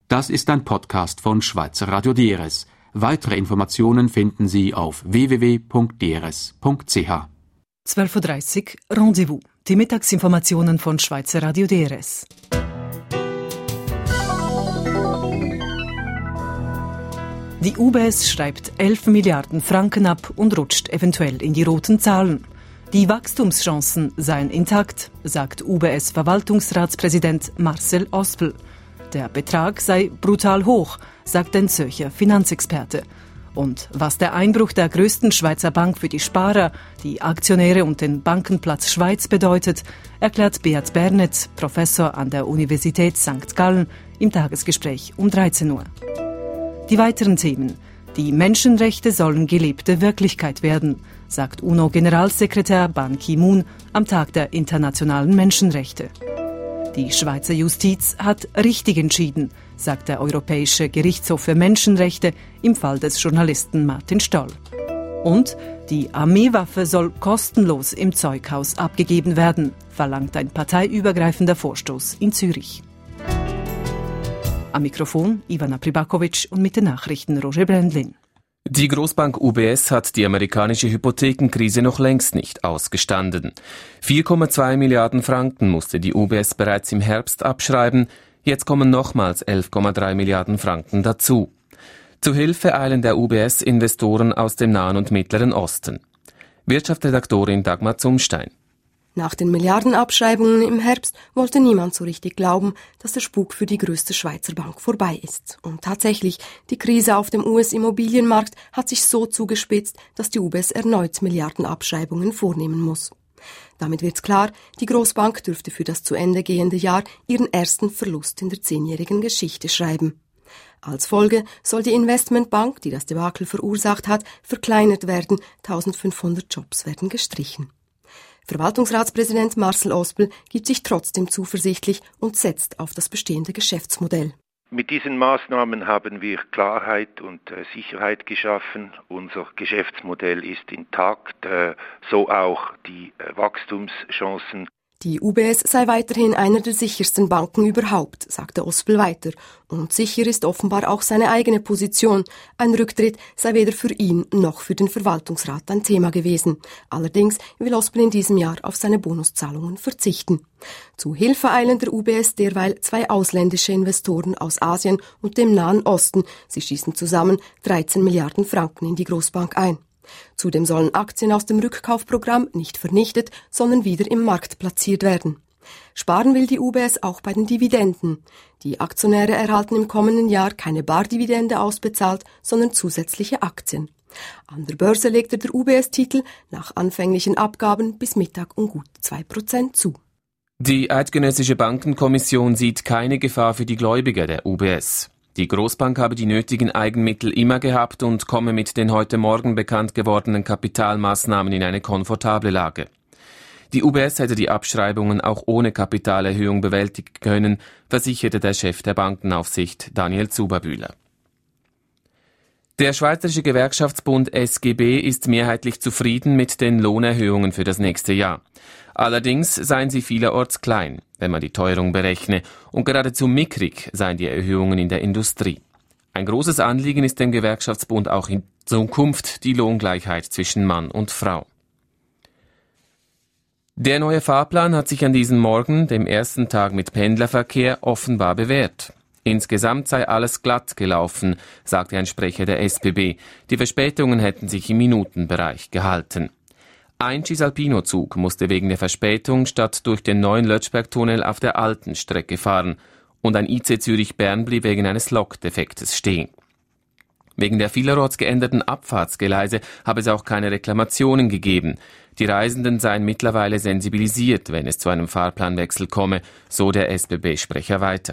Das ist ein Podcast von Schweizer Radio DRS. Weitere Informationen finden Sie auf www.drs.ch. 12.30 Uhr Rendezvous. Die Mittagsinformationen von Schweizer Radio DRS. Die UBS schreibt 11 Milliarden Franken ab und rutscht eventuell in die roten Zahlen. Die Wachstumschancen seien intakt, sagt UBS-Verwaltungsratspräsident Marcel Ospel. Der Betrag sei brutal hoch, sagt ein Zürcher Finanzexperte. Und was der Einbruch der größten Schweizer Bank für die Sparer, die Aktionäre und den Bankenplatz Schweiz bedeutet, erklärt Beat Bernet, Professor an der Universität St. Gallen, im Tagesgespräch um 13 Uhr. Die weiteren Themen. Die Menschenrechte sollen gelebte Wirklichkeit werden, sagt UNO-Generalsekretär Ban Ki-moon am Tag der internationalen Menschenrechte. Die Schweizer Justiz hat richtig entschieden, sagt der Europäische Gerichtshof für Menschenrechte im Fall des Journalisten Martin Stoll. Und die Armeewaffe soll kostenlos im Zeughaus abgegeben werden, verlangt ein parteiübergreifender Vorstoß in Zürich. Am Mikrofon Ivana Pribakovic und mit den Nachrichten Roger Brändlin. Die Großbank UBS hat die amerikanische Hypothekenkrise noch längst nicht ausgestanden. 4,2 Milliarden Franken musste die UBS bereits im Herbst abschreiben. Jetzt kommen nochmals 11,3 Milliarden Franken dazu. Zu Hilfe eilen der UBS Investoren aus dem Nahen und Mittleren Osten. Wirtschaftsredaktorin Dagmar Zumstein. Nach den Milliardenabschreibungen im Herbst wollte niemand so richtig glauben, dass der Spuk für die größte Schweizer Bank vorbei ist. Und tatsächlich, die Krise auf dem US-Immobilienmarkt hat sich so zugespitzt, dass die UBS erneut Milliardenabschreibungen vornehmen muss. Damit wird klar, die Großbank dürfte für das zu Ende gehende Jahr ihren ersten Verlust in der 10-jährigen Geschichte schreiben. Als Folge soll die Investmentbank, die das Debakel verursacht hat, verkleinert werden, 1500 Jobs werden gestrichen. Verwaltungsratspräsident Marcel Ospel gibt sich trotzdem zuversichtlich und setzt auf das bestehende Geschäftsmodell. Mit diesen Maßnahmen haben wir Klarheit und Sicherheit geschaffen. Unser Geschäftsmodell ist intakt, so auch die Wachstumschancen. Die UBS sei weiterhin einer der sichersten Banken überhaupt, sagte Ospel weiter. Und sicher ist offenbar auch seine eigene Position. Ein Rücktritt sei weder für ihn noch für den Verwaltungsrat ein Thema gewesen. Allerdings will Ospel in diesem Jahr auf seine Bonuszahlungen verzichten. Zu Hilfe eilen der UBS derweil 2 ausländische Investoren aus Asien und dem Nahen Osten. Sie schießen zusammen 13 Milliarden Franken in die Großbank ein. Zudem sollen Aktien aus dem Rückkaufprogramm nicht vernichtet, sondern wieder im Markt platziert werden. Sparen will die UBS auch bei den Dividenden. Die Aktionäre erhalten im kommenden Jahr keine Bardividende ausbezahlt, sondern zusätzliche Aktien. An der Börse legte der UBS-Titel nach anfänglichen Abgaben bis Mittag um gut 2% zu. Die Eidgenössische Bankenkommission sieht keine Gefahr für die Gläubiger der UBS. Die Großbank habe die nötigen Eigenmittel immer gehabt und komme mit den heute Morgen bekannt gewordenen Kapitalmaßnahmen in eine komfortable Lage. Die UBS hätte die Abschreibungen auch ohne Kapitalerhöhung bewältigen können, versicherte der Chef der Bankenaufsicht Daniel Zuberbühler. Der Schweizerische Gewerkschaftsbund SGB ist mehrheitlich zufrieden mit den Lohnerhöhungen für das nächste Jahr. Allerdings seien sie vielerorts klein, wenn man die Teuerung berechne, und geradezu mickrig seien die Erhöhungen in der Industrie. Ein großes Anliegen ist dem Gewerkschaftsbund auch in Zukunft die Lohngleichheit zwischen Mann und Frau. Der neue Fahrplan hat sich an diesem Morgen, dem ersten Tag mit Pendlerverkehr, offenbar bewährt. Insgesamt sei alles glatt gelaufen, sagte ein Sprecher der SBB. Die Verspätungen hätten sich im Minutenbereich gehalten. Ein Cisalpino-Zug musste wegen der Verspätung statt durch den neuen Lötschbergtunnel auf der alten Strecke fahren und ein IC Zürich-Bern blieb wegen eines Lokdefektes stehen. Wegen der vielerorts geänderten Abfahrtsgeleise habe es auch keine Reklamationen gegeben. Die Reisenden seien mittlerweile sensibilisiert, wenn es zu einem Fahrplanwechsel komme, so der SBB-Sprecher weiter.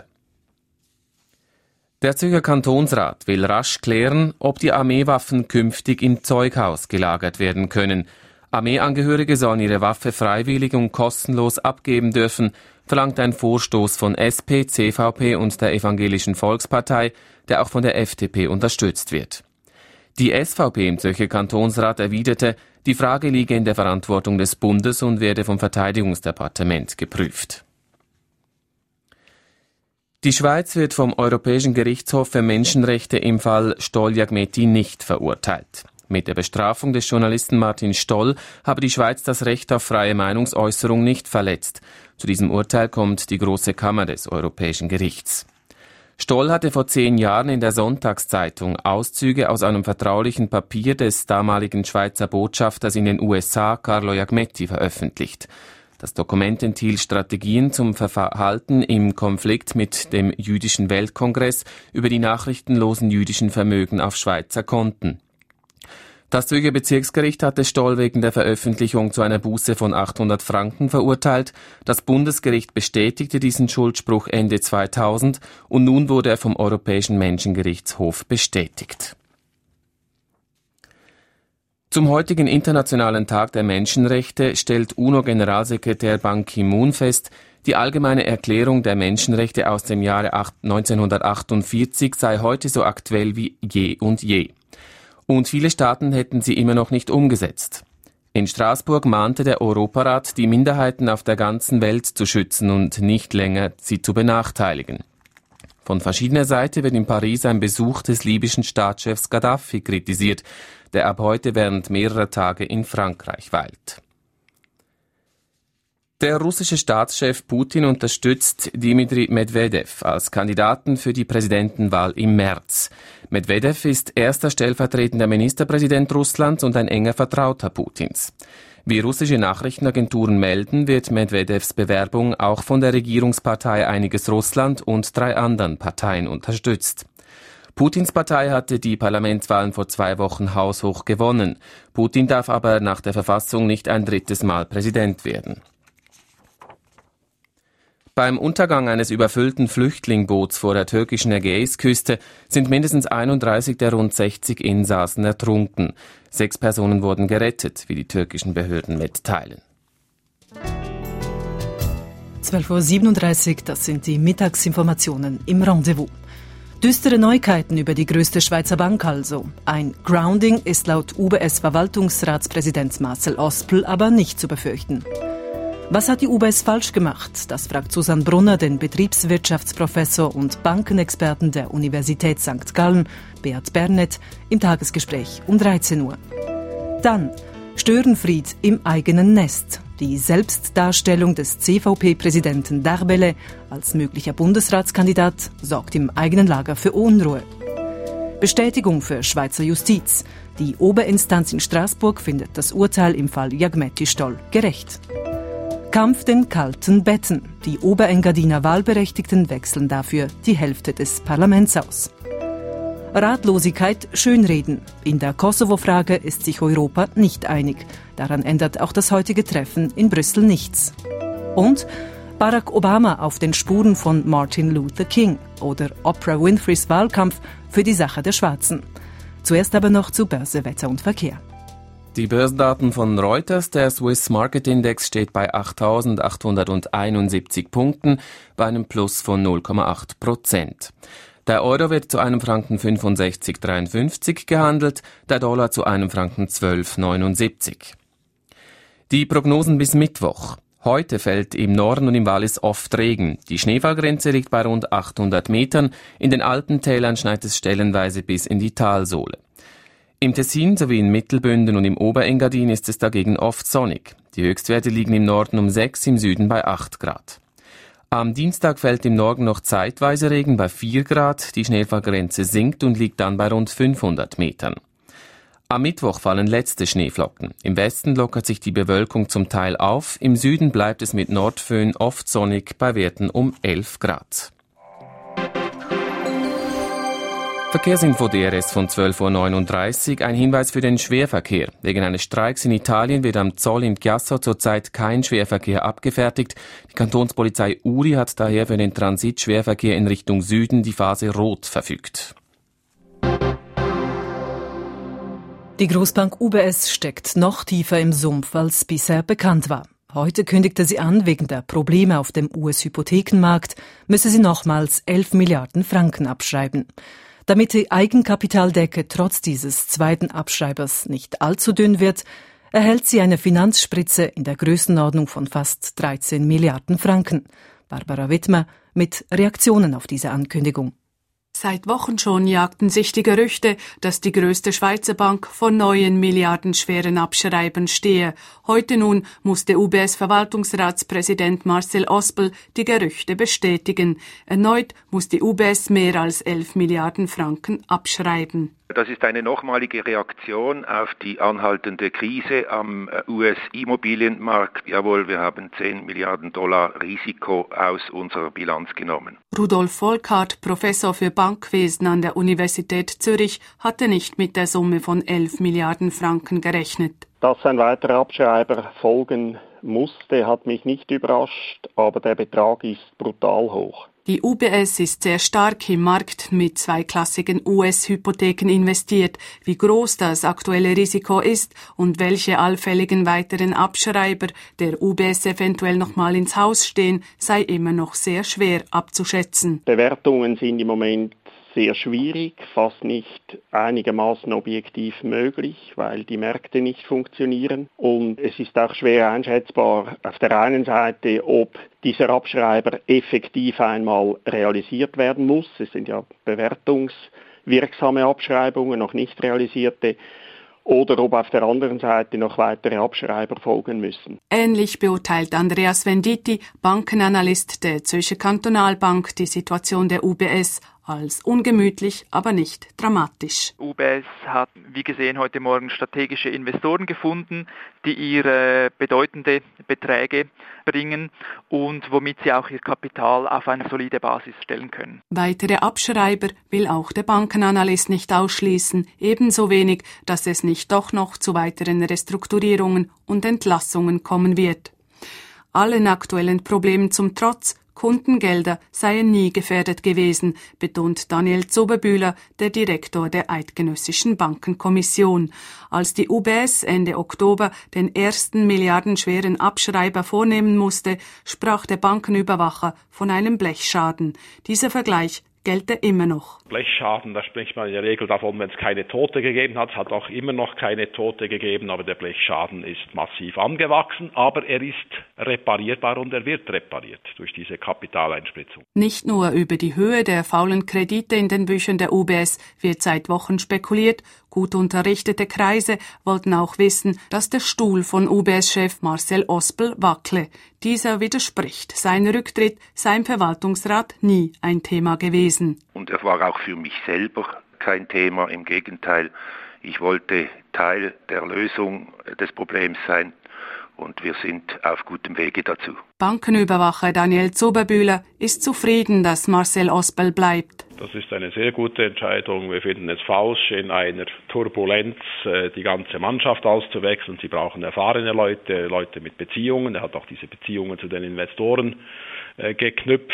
Der Zürcher Kantonsrat will rasch klären, ob die Armeewaffen künftig im Zeughaus gelagert werden können. Armeeangehörige sollen ihre Waffe freiwillig und kostenlos abgeben dürfen, verlangt ein Vorstoß von SP, CVP und der Evangelischen Volkspartei, der auch von der FDP unterstützt wird. Die SVP im Zürcher Kantonsrat erwiderte, die Frage liege in der Verantwortung des Bundes und werde vom Verteidigungsdepartement geprüft. Die Schweiz wird vom Europäischen Gerichtshof für Menschenrechte im Fall Stoll-Jagmeti nicht verurteilt. Mit der Bestrafung des Journalisten Martin Stoll habe die Schweiz das Recht auf freie Meinungsäußerung nicht verletzt. Zu diesem Urteil kommt die Grosse Kammer des Europäischen Gerichts. Stoll hatte vor 10 Jahren in der Sonntagszeitung Auszüge aus einem vertraulichen Papier des damaligen Schweizer Botschafters in den USA, Carlo Jagmeti, veröffentlicht. Das Dokument enthielt Strategien zum Verhalten im Konflikt mit dem Jüdischen Weltkongress über die nachrichtenlosen jüdischen Vermögen auf Schweizer Konten. Das Zürcher Bezirksgericht hatte Stoll wegen der Veröffentlichung zu einer Buße von 800 Franken verurteilt. Das Bundesgericht bestätigte diesen Schuldspruch Ende 2000 und nun wurde er vom Europäischen Menschengerichtshof bestätigt. Zum heutigen Internationalen Tag der Menschenrechte stellt UNO-Generalsekretär Ban Ki-moon fest, die Allgemeine Erklärung der Menschenrechte aus dem Jahre 1948 sei heute so aktuell wie je und je. Und viele Staaten hätten sie immer noch nicht umgesetzt. In Straßburg mahnte der Europarat, die Minderheiten auf der ganzen Welt zu schützen und nicht länger sie zu benachteiligen. Von verschiedener Seite wird in Paris ein Besuch des libyschen Staatschefs Gaddafi kritisiert, der ab heute während mehrerer Tage in Frankreich weilt. Der russische Staatschef Putin unterstützt Dmitri Medvedev als Kandidaten für die Präsidentenwahl im März. Medvedev ist erster stellvertretender Ministerpräsident Russlands und ein enger Vertrauter Putins. Wie russische Nachrichtenagenturen melden, wird Medvedevs Bewerbung auch von der Regierungspartei Einiges Russland und 3 anderen Parteien unterstützt. Putins Partei hatte die Parlamentswahlen vor 2 Wochen haushoch gewonnen. Putin darf aber nach der Verfassung nicht ein 3. Mal Präsident werden. Beim Untergang eines überfüllten Flüchtlingboots vor der türkischen Ägäisküste sind mindestens 31 der rund 60 Insassen ertrunken. 6 Personen wurden gerettet, wie die türkischen Behörden mitteilen. 12.37 Uhr, das sind die Mittagsinformationen im Rendezvous. Düstere Neuigkeiten über die größte Schweizer Bank also. Ein Grounding ist laut UBS-Verwaltungsratspräsident Marcel Ospel aber nicht zu befürchten. Was hat die UBS falsch gemacht? Das fragt Susanne Brunner, den Betriebswirtschaftsprofessor und Bankenexperten der Universität St. Gallen, Beat Bernet, im Tagesgespräch um 13 Uhr. Dann Störenfried im eigenen Nest. Die Selbstdarstellung des CVP-Präsidenten Darbele als möglicher Bundesratskandidat sorgt im eigenen Lager für Unruhe. Bestätigung für Schweizer Justiz. Die Oberinstanz in Straßburg findet das Urteil im Fall Jagmeti-Stoll gerecht. Kampf den kalten Betten. Die Oberengadiner Wahlberechtigten wechseln dafür die Hälfte des Parlaments aus. Ratlosigkeit schönreden. In der Kosovo-Frage ist sich Europa nicht einig. Daran ändert auch das heutige Treffen in Brüssel nichts. Und Barack Obama auf den Spuren von Martin Luther King oder Oprah Winfreys Wahlkampf für die Sache der Schwarzen. Zuerst aber noch zu Börse, Wetter und Verkehr. Die Börsendaten von Reuters, der Swiss Market Index steht bei 8.871 Punkten, bei einem Plus von 0,8%. Der Euro wird zu einem Franken 65,53 gehandelt, der Dollar zu einem Franken 12,79. Die Prognosen bis Mittwoch. Heute fällt im Norden und im Wallis oft Regen. Die Schneefallgrenze liegt bei rund 800 Metern. In den Alpentälern schneit es stellenweise bis in die Talsohle. Im Tessin sowie in Mittelbünden und im Oberengadin ist es dagegen oft sonnig. Die Höchstwerte liegen im Norden um 6, im Süden bei 8 Grad. Am Dienstag fällt im Norden noch zeitweise Regen bei 4 Grad. Die Schneefallgrenze sinkt und liegt dann bei rund 500 Metern. Am Mittwoch fallen letzte Schneeflocken. Im Westen lockert sich die Bewölkung zum Teil auf. Im Süden bleibt es mit Nordföhn oft sonnig bei Werten um 11 Grad. Verkehrsinfo DRS von 12.39 Uhr. Ein Hinweis für den Schwerverkehr. Wegen eines Streiks in Italien wird am Zoll in Chiasso zurzeit kein Schwerverkehr abgefertigt. Die Kantonspolizei Uri hat daher für den Transitschwerverkehr in Richtung Süden die Phase Rot verfügt. Die Großbank UBS steckt noch tiefer im Sumpf, als bisher bekannt war. Heute kündigte sie an, wegen der Probleme auf dem US-Hypothekenmarkt müsse sie nochmals 11 Milliarden Franken abschreiben. Damit die Eigenkapitaldecke trotz dieses zweiten Abschreibers nicht allzu dünn wird, erhält sie eine Finanzspritze in der Größenordnung von fast 13 Milliarden Franken. Barbara Wittmer mit Reaktionen auf diese Ankündigung. Seit Wochen schon jagten sich die Gerüchte, dass die größte Schweizer Bank vor neuen milliardenschweren Abschreiben stehe. Heute nun musste UBS-Verwaltungsratspräsident Marcel Ospel die Gerüchte bestätigen. Erneut muss die UBS mehr als 11 Milliarden Franken abschreiben. Das ist eine nochmalige Reaktion auf die anhaltende Krise am US-Immobilienmarkt. Jawohl, wir haben $10 Milliarden Risiko aus unserer Bilanz genommen. Rudolf Volkart, Professor für Bankwesen an der Universität Zürich, hatte nicht mit der Summe von 11 Milliarden Franken gerechnet. Dass ein weiterer Abschreiber folgen musste, hat mich nicht überrascht, aber der Betrag ist brutal hoch. Die UBS ist sehr stark im Markt mit zweiklassigen US-Hypotheken investiert. Wie groß das aktuelle Risiko ist und welche allfälligen weiteren Abschreiber der UBS eventuell nochmal ins Haus stehen, sei immer noch sehr schwer abzuschätzen. Bewertungen sind im Moment sehr schwierig, fast nicht einigermaßen objektiv möglich, weil die Märkte nicht funktionieren. Und es ist auch schwer einschätzbar auf der einen Seite, ob dieser Abschreiber effektiv einmal realisiert werden muss. Es sind ja bewertungswirksame Abschreibungen, noch nicht realisierte. Oder ob auf der anderen Seite noch weitere Abschreiber folgen müssen. Ähnlich beurteilt Andreas Venditti, Bankenanalyst der Zürcher Kantonalbank, die Situation der UBS als ungemütlich, aber nicht dramatisch. UBS hat, wie gesehen, heute Morgen strategische Investoren gefunden, die ihre bedeutende Beträge bringen und womit sie auch ihr Kapital auf eine solide Basis stellen können. Weitere Abschreiber will auch der Bankenanalyst nicht ausschließen, ebenso wenig, dass es nicht doch noch zu weiteren Restrukturierungen und Entlassungen kommen wird. Allen aktuellen Problemen zum Trotz, Kundengelder seien nie gefährdet gewesen, betont Daniel Zoberbühler, der Direktor der Eidgenössischen Bankenkommission. Als die UBS Ende Oktober den ersten milliardenschweren Abschreiber vornehmen musste, sprach der Bankenüberwacher von einem Blechschaden. Dieser Vergleich gelte immer noch. Blechschaden, da spricht man in der Regel davon, wenn es keine Tote gegeben hat. Es hat auch immer noch keine Tote gegeben, aber der Blechschaden ist massiv angewachsen. Aber er ist reparierbar und er wird repariert durch diese Kapitaleinspritzung. Nicht nur über die Höhe der faulen Kredite in den Büchern der UBS wird seit Wochen spekuliert. Gut unterrichtete Kreise wollten auch wissen, dass der Stuhl von UBS-Chef Marcel Ospel wackle. Dieser widerspricht. Sein Rücktritt sei im Verwaltungsrat nie ein Thema gewesen. Und er war auch für mich selber kein Thema. Im Gegenteil, ich wollte Teil der Lösung des Problems sein. Und wir sind auf gutem Wege dazu. Bankenüberwacher Daniel Zoberbühler ist zufrieden, dass Marcel Ospel bleibt. Das ist eine sehr gute Entscheidung. Wir finden es falsch, in einer Turbulenz die ganze Mannschaft auszuwechseln. Sie brauchen erfahrene Leute, Leute mit Beziehungen. Er hat auch diese Beziehungen zu den Investoren geknüpft.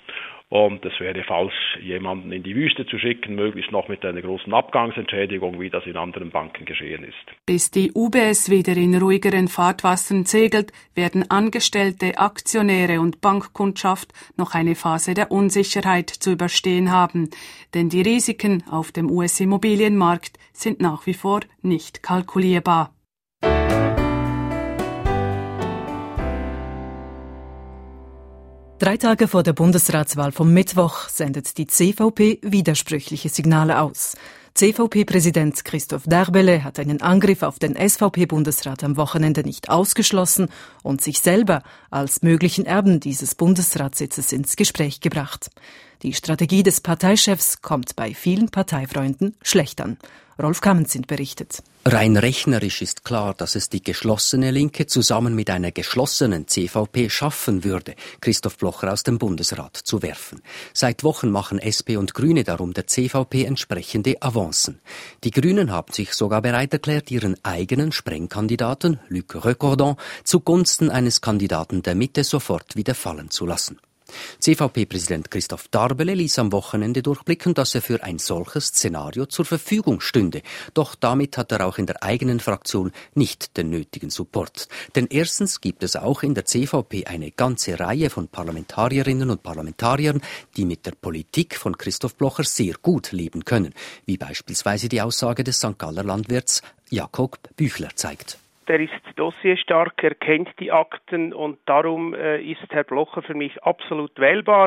Und es wäre falsch, jemanden in die Wüste zu schicken, möglichst noch mit einer großen Abgangsentschädigung, wie das in anderen Banken geschehen ist. Bis die UBS wieder in ruhigeren Fahrtwassern segelt, werden Angestellte, Aktionäre und Bankkundschaft noch eine Phase der Unsicherheit zu überstehen haben. Denn die Risiken auf dem US-Immobilienmarkt sind nach wie vor nicht kalkulierbar. Drei Tage vor der Bundesratswahl vom Mittwoch sendet die CVP widersprüchliche Signale aus. CVP-Präsident Christoph Derbele hat einen Angriff auf den SVP-Bundesrat am Wochenende nicht ausgeschlossen und sich selber als möglichen Erben dieses Bundesratssitzes ins Gespräch gebracht. Die Strategie des Parteichefs kommt bei vielen Parteifreunden schlecht an. Rolf Kammenzind berichtet. Rein rechnerisch ist klar, dass es die geschlossene Linke zusammen mit einer geschlossenen CVP schaffen würde, Christoph Blocher aus dem Bundesrat zu werfen. Seit Wochen machen SP und Grüne darum der CVP entsprechende Avancen. Die Grünen haben sich sogar bereit erklärt, ihren eigenen Sprengkandidaten, Luc Recordon, zugunsten eines Kandidaten der Mitte sofort wieder fallen zu lassen. CVP-Präsident Christoph Derbele ließ am Wochenende durchblicken, dass er für ein solches Szenario zur Verfügung stünde. Doch damit hat er auch in der eigenen Fraktion nicht den nötigen Support. Denn erstens gibt es auch in der CVP eine ganze Reihe von Parlamentarierinnen und Parlamentariern, die mit der Politik von Christoph Blocher sehr gut leben können, wie beispielsweise die Aussage des St. Galler Landwirts Jakob Büchler zeigt. Der ist dossierstark, er kennt die Akten und darum ist Herr Blocher für mich absolut wählbar.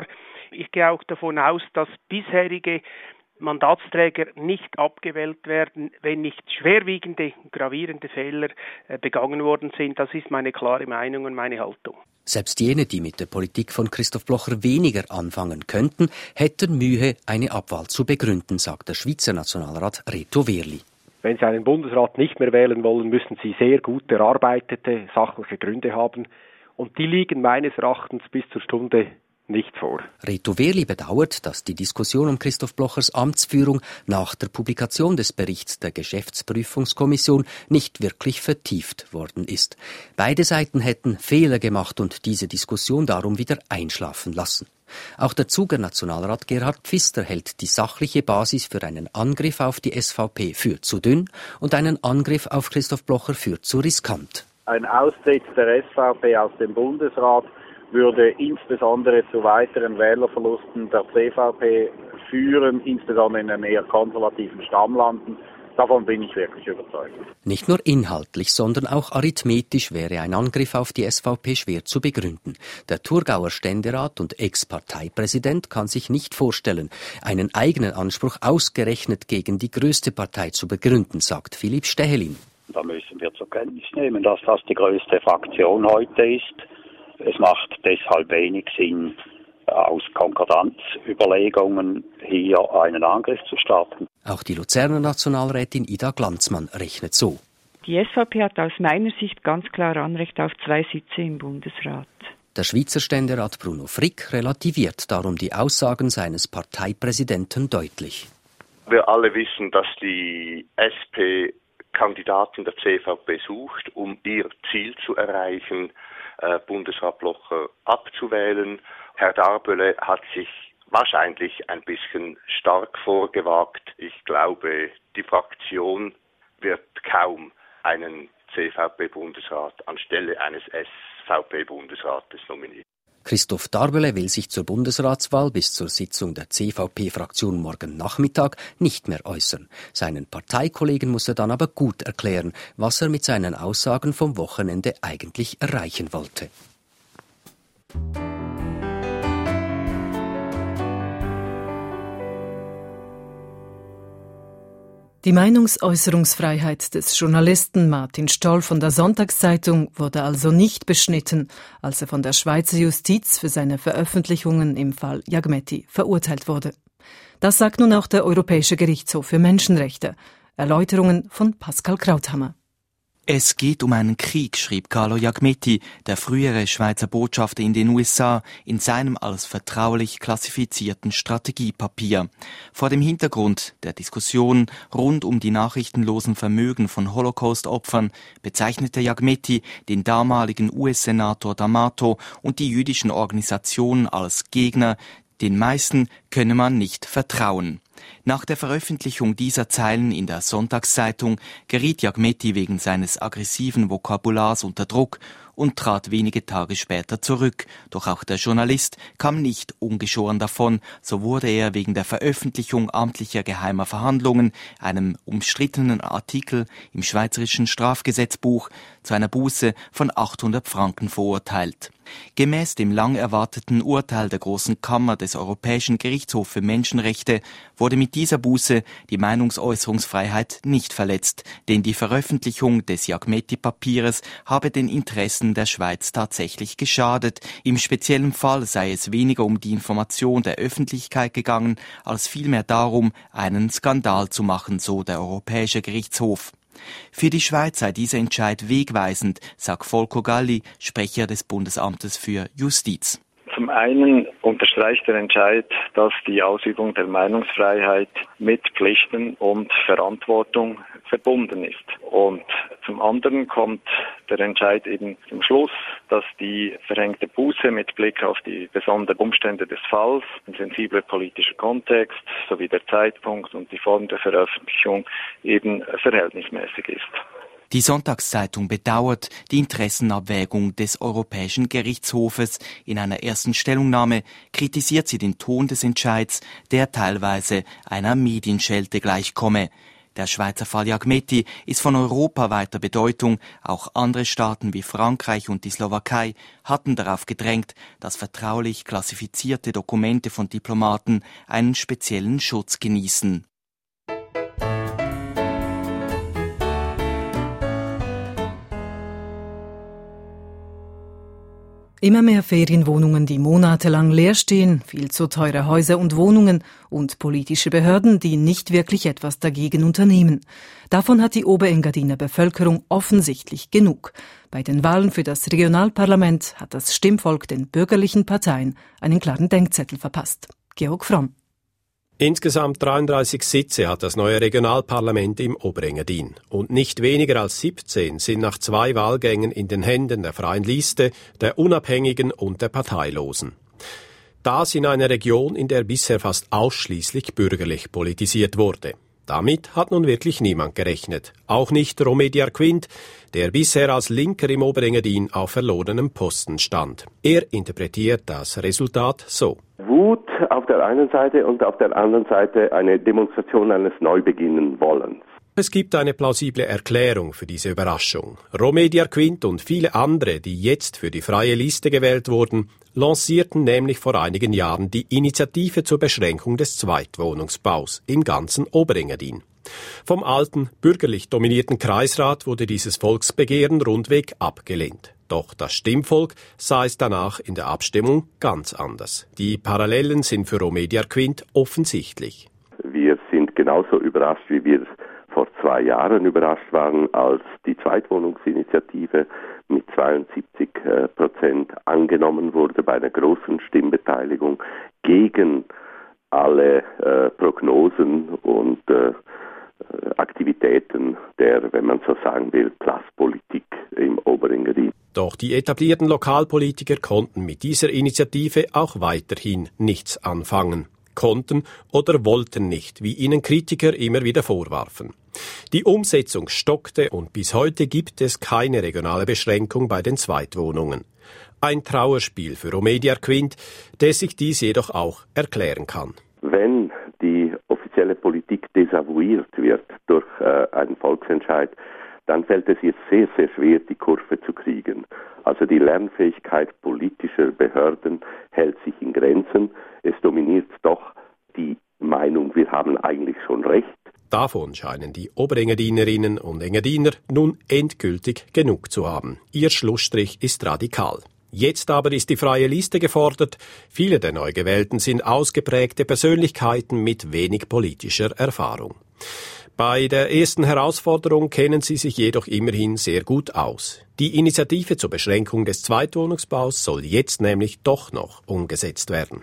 Ich gehe auch davon aus, dass bisherige Mandatsträger nicht abgewählt werden, wenn nicht schwerwiegende, gravierende Fehler begangen worden sind. Das ist meine klare Meinung und meine Haltung. Selbst jene, die mit der Politik von Christoph Blocher weniger anfangen könnten, hätten Mühe, eine Abwahl zu begründen, sagt der Schweizer Nationalrat Reto Wehrli. Wenn Sie einen Bundesrat nicht mehr wählen wollen, müssen Sie sehr gut erarbeitete, sachliche Gründe haben. Und die liegen meines Erachtens bis zur Stunde nicht vor. Reto Wehrli bedauert, dass die Diskussion um Christoph Blochers Amtsführung nach der Publikation des Berichts der Geschäftsprüfungskommission nicht wirklich vertieft worden ist. Beide Seiten hätten Fehler gemacht und diese Diskussion darum wieder einschlafen lassen. Auch der Zuger Nationalrat Gerhard Pfister hält die sachliche Basis für einen Angriff auf die SVP für zu dünn und einen Angriff auf Christoph Blocher für zu riskant. Ein Austritt der SVP aus dem Bundesrat würde insbesondere zu weiteren Wählerverlusten der CVP führen, insbesondere in einem eher konservativen Stammlanden. Davon bin ich wirklich überzeugt. Nicht nur inhaltlich, sondern auch arithmetisch wäre ein Angriff auf die SVP schwer zu begründen. Der Thurgauer Ständerat und Ex-Parteipräsident kann sich nicht vorstellen, einen eigenen Anspruch ausgerechnet gegen die größte Partei zu begründen, sagt Philipp Stähelin. Da müssen wir zur Kenntnis nehmen, dass das die größte Fraktion heute ist. Es macht deshalb wenig Sinn, aus Konkordanzüberlegungen hier einen Angriff zu starten. Auch die Luzerner Nationalrätin Ida Glanzmann rechnet so. Die SVP hat aus meiner Sicht ganz klar Anrecht auf 2 Sitze im Bundesrat. Der Schweizer Ständerat Bruno Frick relativiert darum die Aussagen seines Parteipräsidenten deutlich. Wir alle wissen, dass die SP Kandidaten der CVP sucht, um ihr Ziel zu erreichen, Bundesrat Blocher abzuwählen. Herr Darbölle hat sich wahrscheinlich ein bisschen stark vorgewagt. Ich glaube, die Fraktion wird kaum einen CVP-Bundesrat anstelle eines SVP-Bundesrates nominieren. Christoph Darbölle will sich zur Bundesratswahl bis zur Sitzung der CVP-Fraktion morgen Nachmittag nicht mehr äußern. Seinen Parteikollegen muss er dann aber gut erklären, was er mit seinen Aussagen vom Wochenende eigentlich erreichen wollte. Die Meinungsäußerungsfreiheit des Journalisten Martin Stoll von der Sonntagszeitung wurde also nicht beschnitten, als er von der Schweizer Justiz für seine Veröffentlichungen im Fall Jagmetti verurteilt wurde. Das sagt nun auch der Europäische Gerichtshof für Menschenrechte. Erläuterungen von Pascal Krauthammer. Es geht um einen Krieg, schrieb Carlo Jagmetti, der frühere Schweizer Botschafter in den USA, in seinem als vertraulich klassifizierten Strategiepapier. Vor dem Hintergrund der Diskussion rund um die nachrichtenlosen Vermögen von Holocaust-Opfern bezeichnete Jagmetti den damaligen US-Senator D'Amato und die jüdischen Organisationen als Gegner, den meisten könne man nicht vertrauen. Nach der Veröffentlichung dieser Zeilen in der Sonntagszeitung geriet Jagmetti wegen seines aggressiven Vokabulars unter Druck und trat wenige Tage später zurück. Doch auch der Journalist kam nicht ungeschoren davon. So wurde er wegen der Veröffentlichung amtlicher geheimer Verhandlungen, einem umstrittenen Artikel im Schweizerischen Strafgesetzbuch, zu einer Buße von 800 Franken verurteilt. Gemäß dem lang erwarteten Urteil der Großen Kammer des Europäischen Gerichtshofs für Menschenrechte wurde mit dieser Buße die Meinungsäußerungsfreiheit nicht verletzt, denn die Veröffentlichung des Jagmetti-Papiers habe den Interessen der Schweiz tatsächlich geschadet. Im speziellen Fall sei es weniger um die Information der Öffentlichkeit gegangen, als vielmehr darum, einen Skandal zu machen, so der Europäische Gerichtshof. Für die Schweiz sei dieser Entscheid wegweisend, sagt Volker Galli, Sprecher des Bundesamtes für Justiz. Zum einen unterstreicht der Entscheid, dass die Ausübung der Meinungsfreiheit mit Pflichten und Verantwortung verbunden ist. Und zum anderen kommt der Entscheid eben zum Schluss, dass die verhängte Buße mit Blick auf die besonderen Umstände des Falls, ein sensibler politischer Kontext sowie der Zeitpunkt und die Form der Veröffentlichung eben verhältnismäßig ist. Die Sonntagszeitung bedauert die Interessenabwägung des Europäischen Gerichtshofes. In einer ersten Stellungnahme kritisiert sie den Ton des Entscheids, der teilweise einer Medienschelte gleichkomme. Der Schweizer Fall Jagmetti ist von europaweiter Bedeutung. Auch andere Staaten wie Frankreich und die Slowakei hatten darauf gedrängt, dass vertraulich klassifizierte Dokumente von Diplomaten einen speziellen Schutz genießen. Immer mehr Ferienwohnungen, die monatelang leer stehen, viel zu teure Häuser und Wohnungen und politische Behörden, die nicht wirklich etwas dagegen unternehmen. Davon hat die Oberengadiner Bevölkerung offensichtlich genug. Bei den Wahlen für das Regionalparlament hat das Stimmvolk den bürgerlichen Parteien einen klaren Denkzettel verpasst. Georg Fromm. Insgesamt 33 Sitze hat das neue Regionalparlament im Oberengadin. Und nicht weniger als 17 sind nach 2 Wahlgängen in den Händen der Freien Liste, der Unabhängigen und der Parteilosen. Das in einer Region, in der bisher fast ausschließlich bürgerlich politisiert wurde. Damit hat nun wirklich niemand gerechnet. Auch nicht Romé Diarquint, der bisher als Linker im Oberengadin auf verlorenem Posten stand. Er interpretiert das Resultat so. Wut auf der einen Seite und auf der anderen Seite eine Demonstration eines Neubeginnen-Wollens. Es gibt eine plausible Erklärung für diese Überraschung. Romé Diarquint und viele andere, die jetzt für die freie Liste gewählt wurden, lancierten nämlich vor einigen Jahren die Initiative zur Beschränkung des Zweitwohnungsbaus im ganzen Oberengadin. Vom alten, bürgerlich dominierten Kreisrat wurde dieses Volksbegehren rundweg abgelehnt. Doch das Stimmvolk sah es danach in der Abstimmung ganz anders. Die Parallelen sind für Romé Diarquint offensichtlich. Wir sind genauso überrascht, wie wir vor 2 Jahren überrascht waren, als die Zweitwohnungsinitiative mit 72% angenommen wurde bei einer großen Stimmbeteiligung gegen alle Prognosen und Aktivitäten der, wenn man so sagen will, Platzpolitik im Oberengadin. Doch die etablierten Lokalpolitiker konnten mit dieser Initiative auch weiterhin nichts anfangen. Konnten oder wollten nicht, wie ihnen Kritiker immer wieder vorwarfen. Die Umsetzung stockte und bis heute gibt es keine regionale Beschränkung bei den Zweitwohnungen. Ein Trauerspiel für Romé Diarquint, der sich dies jedoch auch erklären kann. Wenn die offizielle Politik desavouiert wird durch einen Volksentscheid, dann fällt es ihr sehr, sehr schwer, die Kurve zu kriegen. Also die Lernfähigkeit politischer Behörden hält sich in Grenzen. Es dominiert doch die Meinung, wir haben eigentlich schon recht. Davon scheinen die Oberengadinerinnen und Engadiner nun endgültig genug zu haben. Ihr Schlussstrich ist radikal. Jetzt aber ist die freie Liste gefordert. Viele der Neugewählten sind ausgeprägte Persönlichkeiten mit wenig politischer Erfahrung. Bei der ersten Herausforderung kennen sie sich jedoch immerhin sehr gut aus. Die Initiative zur Beschränkung des Zweitwohnungsbaus soll jetzt nämlich doch noch umgesetzt werden.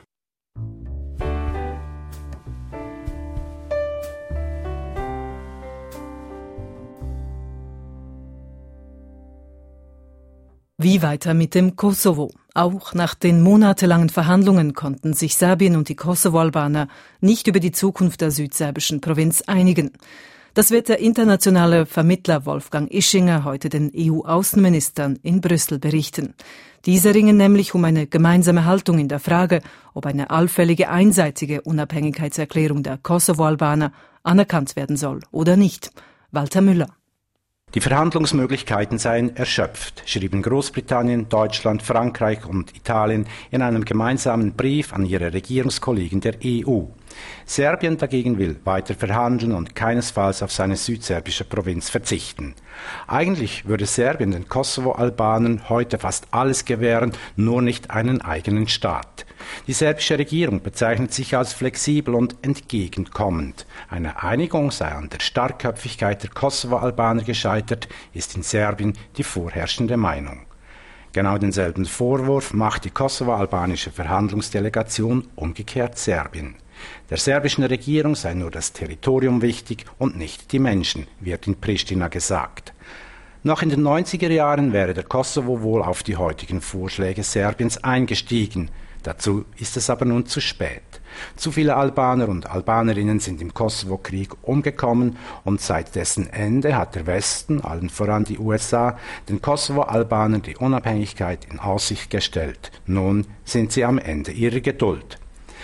Wie weiter mit dem Kosovo? Auch nach den monatelangen Verhandlungen konnten sich Serbien und die Kosovo-Albaner nicht über die Zukunft der südserbischen Provinz einigen. Das wird der internationale Vermittler Wolfgang Ischinger heute den EU-Außenministern in Brüssel berichten. Diese ringen nämlich um eine gemeinsame Haltung in der Frage, ob eine allfällige einseitige Unabhängigkeitserklärung der Kosovo-Albaner anerkannt werden soll oder nicht. Walter Müller. Die Verhandlungsmöglichkeiten seien erschöpft, schrieben Großbritannien, Deutschland, Frankreich und Italien in einem gemeinsamen Brief an ihre Regierungskollegen der EU. Serbien dagegen will weiter verhandeln und keinesfalls auf seine südserbische Provinz verzichten. Eigentlich würde Serbien den Kosovo-Albanern heute fast alles gewähren, nur nicht einen eigenen Staat. Die serbische Regierung bezeichnet sich als flexibel und entgegenkommend. Eine Einigung sei an der Starkköpfigkeit der Kosovo-Albaner gescheitert, ist in Serbien die vorherrschende Meinung. Genau denselben Vorwurf macht die kosovo-albanische Verhandlungsdelegation umgekehrt Serbien. Der serbischen Regierung sei nur das Territorium wichtig und nicht die Menschen, wird in Pristina gesagt. Noch in den 90er Jahren wäre der Kosovo wohl auf die heutigen Vorschläge Serbiens eingestiegen. Dazu ist es aber nun zu spät. Zu viele Albaner und Albanerinnen sind im Kosovo-Krieg umgekommen und seit dessen Ende hat der Westen, allen voran die USA, den Kosovo-Albanern die Unabhängigkeit in Aussicht gestellt. Nun sind sie am Ende ihrer Geduld.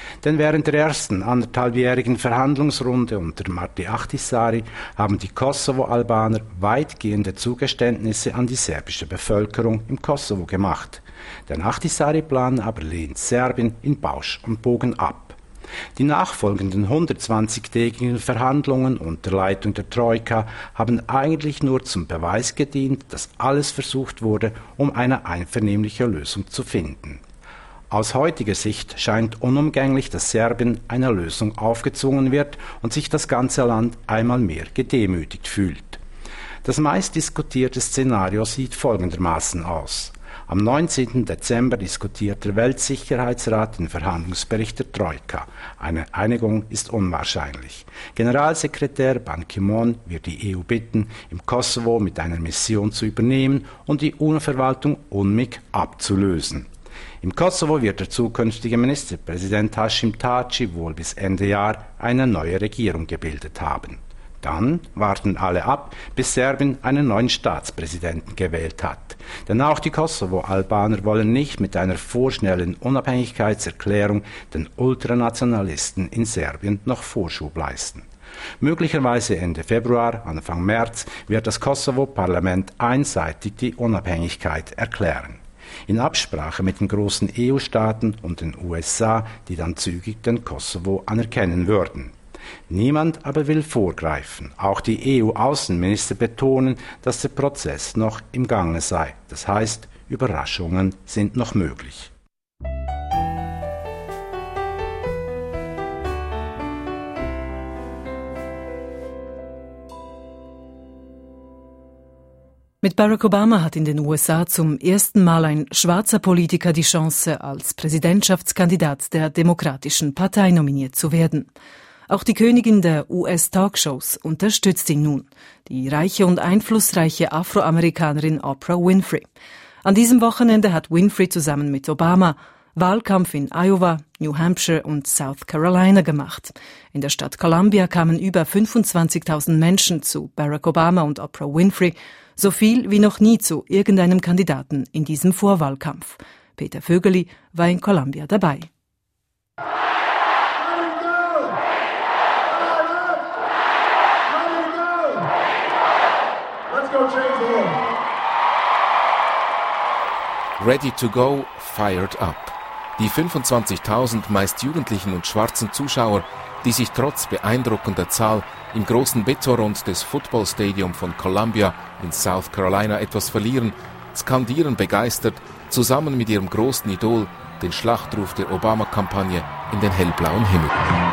Denn während der ersten 1,5-jährigen Verhandlungsrunde unter Martti Ahtisaari haben die Kosovo-Albaner weitgehende Zugeständnisse an die serbische Bevölkerung im Kosovo gemacht. Den Ahtisaari-Plan aber lehnt Serbien in Bausch und Bogen ab. Die nachfolgenden 120-tägigen Verhandlungen unter Leitung der Troika haben eigentlich nur zum Beweis gedient, dass alles versucht wurde, um eine einvernehmliche Lösung zu finden. Aus heutiger Sicht scheint unumgänglich, dass Serbien einer Lösung aufgezwungen wird und sich das ganze Land einmal mehr gedemütigt fühlt. Das meistdiskutierte Szenario sieht folgendermaßen aus. Am 19. Dezember diskutiert der Weltsicherheitsrat den Verhandlungsbericht der Troika. Eine Einigung ist unwahrscheinlich. Generalsekretär Ban Ki-moon wird die EU bitten, im Kosovo mit einer Mission zu übernehmen und die UNO-Verwaltung UNMIK abzulösen. Im Kosovo wird der zukünftige Ministerpräsident Hashim Thaci wohl bis Ende Jahr eine neue Regierung gebildet haben. Dann warten alle ab, bis Serbien einen neuen Staatspräsidenten gewählt hat. Denn auch die Kosovo-Albaner wollen nicht mit einer vorschnellen Unabhängigkeitserklärung den Ultranationalisten in Serbien noch Vorschub leisten. Möglicherweise Ende Februar, Anfang März wird das Kosovo-Parlament einseitig die Unabhängigkeit erklären. In Absprache mit den großen EU-Staaten und den USA, die dann zügig den Kosovo anerkennen würden. Niemand aber will vorgreifen. Auch die EU-Außenminister betonen, dass der Prozess noch im Gange sei. Das heißt, Überraschungen sind noch möglich. Mit Barack Obama hat in den USA zum ersten Mal ein schwarzer Politiker die Chance, als Präsidentschaftskandidat der Demokratischen Partei nominiert zu werden. Auch die Königin der US-Talkshows unterstützt ihn nun, die reiche und einflussreiche Afroamerikanerin Oprah Winfrey. An diesem Wochenende hat Winfrey zusammen mit Obama Wahlkampf in Iowa, New Hampshire und South Carolina gemacht. In der Stadt Columbia kamen über 25.000 Menschen zu Barack Obama und Oprah Winfrey, so viel wie noch nie zu irgendeinem Kandidaten in diesem Vorwahlkampf. Peter Vögeli war in Columbia dabei. Ready to go, fired up. Die 25.000 meist jugendlichen und schwarzen Zuschauer, die sich trotz beeindruckender Zahl im großen Betonrund des Football Stadium von Columbia in South Carolina etwas verlieren, skandieren begeistert zusammen mit ihrem großen Idol den Schlachtruf der Obama-Kampagne in den hellblauen Himmel.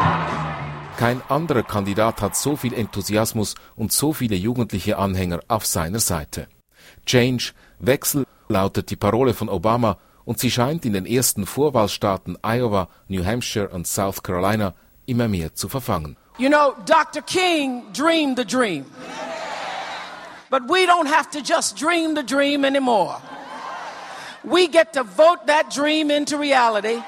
Kein anderer Kandidat hat so viel Enthusiasmus und so viele jugendliche Anhänger auf seiner Seite. Change, Wechsel lautet die Parole von Obama und sie scheint in den ersten Vorwahlstaaten Iowa, New Hampshire und South Carolina immer mehr zu verfangen. You know, Dr. King dreamed the dream. But we don't have to just dream the dream anymore. We get to vote that dream into reality.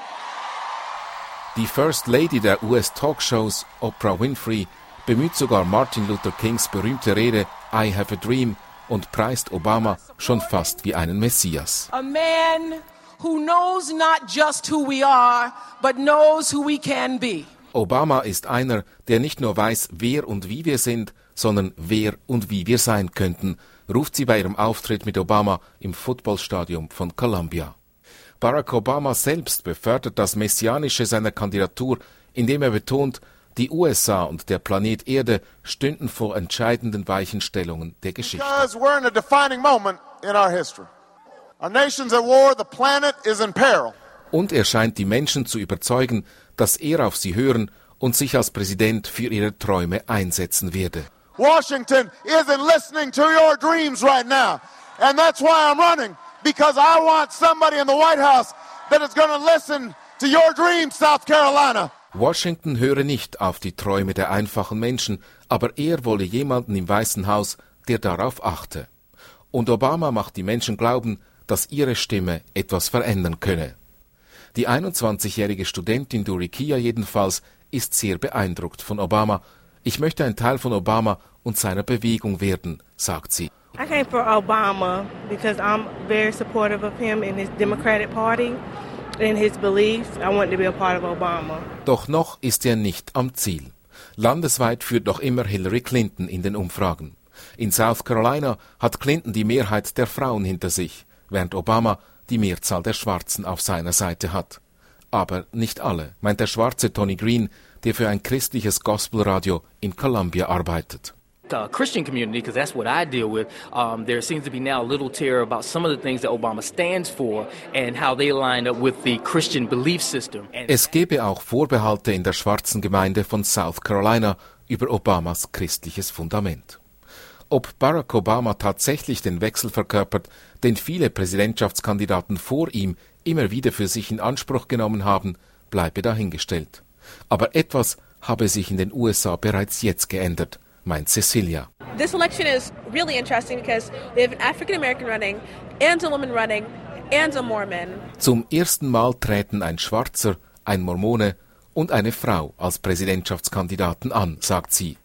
Die First Lady der US-Talkshows, Oprah Winfrey, bemüht sogar Martin Luther Kings berühmte Rede I Have a Dream und preist Obama schon fast wie einen Messias. A man who knows not just who we are, but knows who we can be. Obama ist einer, der nicht nur weiß, wer und wie wir sind, sondern wer und wie wir sein könnten, ruft sie bei ihrem Auftritt mit Obama im Footballstadion von Columbia. Barack Obama selbst befördert das Messianische seiner Kandidatur, indem er betont, die USA und der Planet Erde stünden vor entscheidenden Weichenstellungen der Geschichte. Because we're in a defining moment in our history. Our nation's at war, the planet is in peril. Und er scheint die Menschen zu überzeugen, dass er auf sie hören und sich als Präsident für ihre Träume einsetzen werde. Washington isn't listening to your dreams right now. And that's why I'm running. Because I want somebody in the White House that is going to listen to your dreams, South Carolina. Washington höre nicht auf die Träume der einfachen Menschen, aber er wolle jemanden im Weißen Haus, der darauf achte. Und Obama macht die Menschen glauben, dass ihre Stimme etwas verändern könne. Die 21-jährige Studentin Durikia jedenfalls ist sehr beeindruckt von Obama. Ich möchte ein Teil von Obama und seiner Bewegung werden, sagt sie. I came for Obama because I'm very supportive of him and his Democratic Party. in his beliefs. I wanted to be a part of Obama. Doch noch ist er nicht am Ziel. Landesweit führt noch immer Hillary Clinton in den Umfragen. In South Carolina hat Clinton die Mehrheit der Frauen hinter sich, während Obama die Mehrzahl der Schwarzen auf seiner Seite hat. Aber nicht alle, meint der schwarze Tony Green, der für ein christliches Gospelradio in Columbia arbeitet. Christian community, because that's what I deal with, there seems to be now a little terror about some of the things that Obama stands for and how they line up with the Christian belief system. Es gebe auch Vorbehalte in der schwarzen Gemeinde von South Carolina über Obamas christliches Fundament. Ob Barack Obama tatsächlich den Wechsel verkörpert, den viele Präsidentschaftskandidaten vor ihm immer wieder für sich in Anspruch genommen haben, bleibe dahingestellt. Aber etwas habe sich in den USA bereits jetzt geändert, meint Cecilia. This election is really interesting because we have an African American running and a woman running and a Mormon. Zum ersten Mal treten ein Schwarzer, ein Mormone und eine Frau als Präsidentschaftskandidaten an, sagt sie.